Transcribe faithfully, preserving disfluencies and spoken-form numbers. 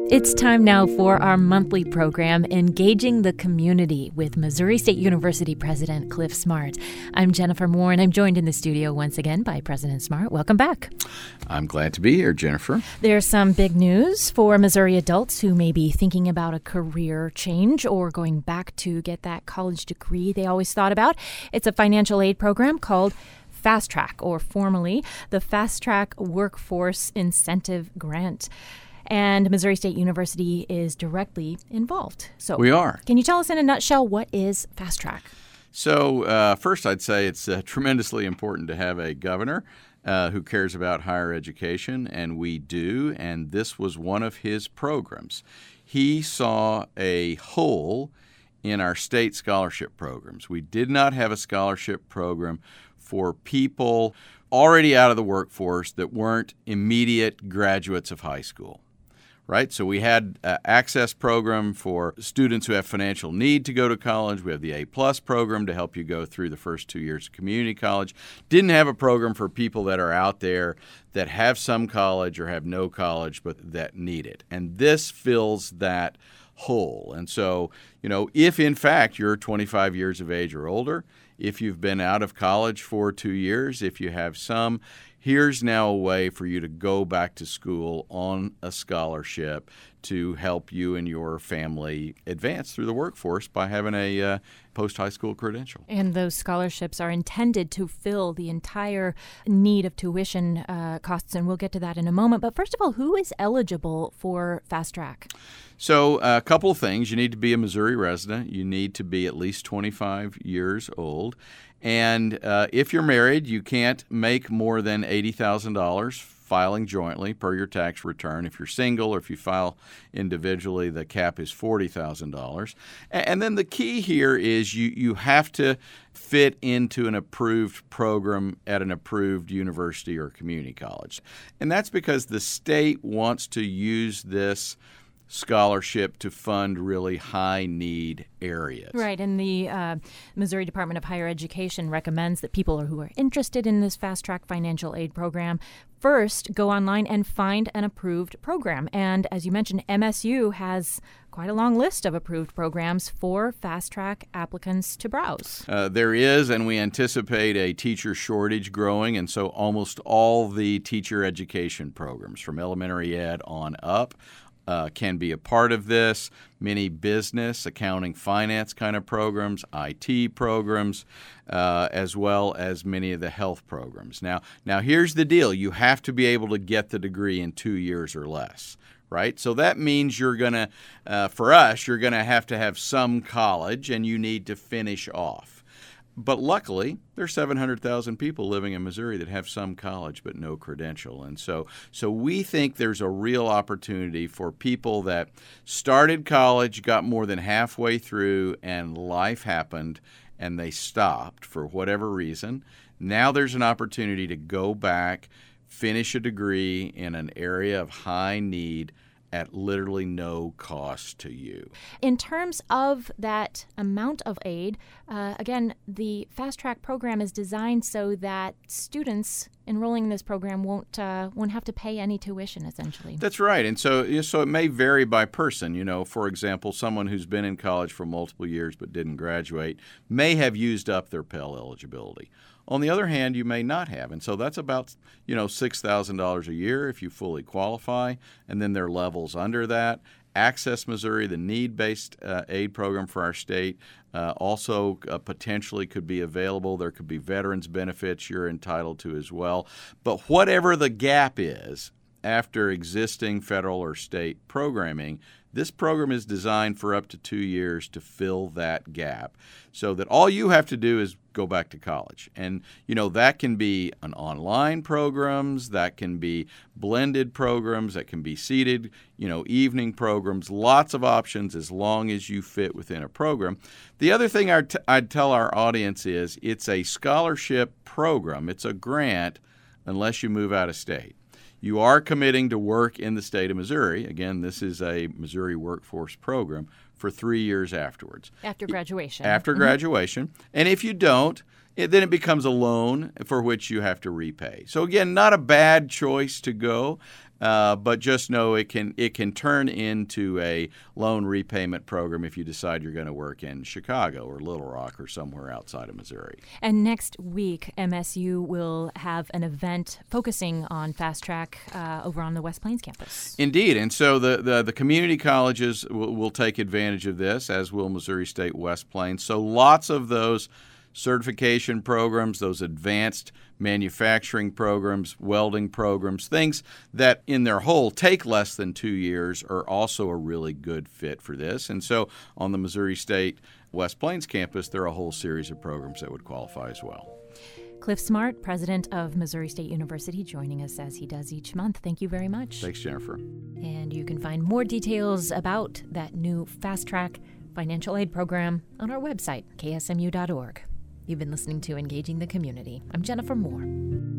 It's time now for our monthly program, Engaging the Community, with Missouri State University President Cliff Smart. I'm Jennifer Moore, and I'm joined in the studio once again by President Smart. Welcome back. I'm glad to be here, Jennifer. There's some big news for Missouri adults who may be thinking about a career change or going back to get that college degree they always thought about. It's a financial aid program called Fast Track, or formally the Fast Track Workforce Incentive Grant. And Missouri State University is directly involved. So we are. Can you tell us in a nutshell, what is Fast Track? So uh, first, I'd say it's uh, tremendously important to have a governor uh, who cares about higher education, and we do, and this was one of his programs. He saw a hole in our state scholarship programs. We did not have a scholarship program for people already out of the workforce that weren't immediate graduates of high school. Right? So we had an access program for students who have financial need to go to college. We have the A-plus program to help you go through the first two years of community college. Didn't have a program for people that are out there that have some college or have no college but that need it. And this fills that hole. And so, you know, if in fact you're twenty-five years of age or older, if you've been out of college for two years, if you have some, here's now a way for you to go back to school on a scholarship to help you and your family advance through the workforce by having a uh, post-high school credential. And those scholarships are intended to fill the entire need of tuition uh, costs, and we'll get to that in a moment. But first of all, who is eligible for Fast Track? So uh, a couple of things. You need to be a Missouri resident. You need to be at least twenty-five years old. And uh, if you're married, you can't make more than eighty thousand dollars filing jointly per your tax return. If you're single or if you file individually, the cap is forty thousand dollars. And then the key here is you, you have to fit into an approved program at an approved university or community college. And that's because the state wants to use this scholarship to fund really high-need areas. Right, and the uh, Missouri Department of Higher Education recommends that people who are interested in this Fast Track financial aid program first go online and find an approved program. And as you mentioned, M S U has quite a long list of approved programs for Fast Track applicants to browse. Uh, there is, and we anticipate a teacher shortage growing, and so almost all the teacher education programs from elementary ed on up Uh, can be a part of this. Many business, accounting, finance kind of programs, I T programs, uh, as well as many of the health programs. Now, now here's the deal. You have to be able to get the degree in two years or less, right? So that means you're going to, uh, for us, you're going to have to have some college, and you need to finish off. But luckily, there's seven hundred thousand people living in Missouri that have some college but no credential. And so so we think there's a real opportunity for people that started college, got more than halfway through, and life happened, and they stopped for whatever reason. Now there's an opportunity to go back, finish a degree in an area of high need at literally no cost to you. In terms of that amount of aid, uh, again, the Fast Track program is designed so that students enrolling in this program won't uh, won't have to pay any tuition, essentially. That's right. And so, so it may vary by person. You know, for example, someone who's been in college for multiple years but didn't graduate may have used up their Pell eligibility. On the other hand, you may not have, and so that's about, you know, six thousand dollars a year if you fully qualify, and then there are levels under that. Access Missouri, the need-based uh, aid program for our state, uh, also uh, potentially could be available. There could be veterans benefits you're entitled to as well. But whatever the gap is after existing federal or state programming, this program is designed for up to two years to fill that gap so that all you have to do is go back to college. And, you know, that can be an online programs, that can be blended programs, that can be seated, you know, evening programs, lots of options as long as you fit within a program. The other thing I'd, t- I'd tell our audience is it's a scholarship program. It's a grant unless you move out of state. You are committing to work in the state of Missouri. Again, this is a Missouri workforce program for three years afterwards. After graduation. After mm-hmm. graduation. And if you don't, it, then it becomes a loan for which you have to repay. So again, not a bad choice to go. Uh, but just know it can it can turn into a loan repayment program if you decide you're going to work in Chicago or Little Rock or somewhere outside of Missouri. And next week, M S U will have an event focusing on Fast Track uh, over on the West Plains campus. Indeed, and so the, the, the community colleges will, will take advantage of this, as will Missouri State West Plains. So lots of those certification programs, those advanced manufacturing programs, welding programs, things that in their whole take less than two years are also a really good fit for this. And so on the Missouri State West Plains campus, there are a whole series of programs that would qualify as well. Cliff Smart, president of Missouri State University, joining us as he does each month. Thank you very much. Thanks, Jennifer. And you can find more details about that new Fast Track financial aid program on our website, K S M U dot org. You've been listening to Engaging the Community. I'm Jennifer Moore.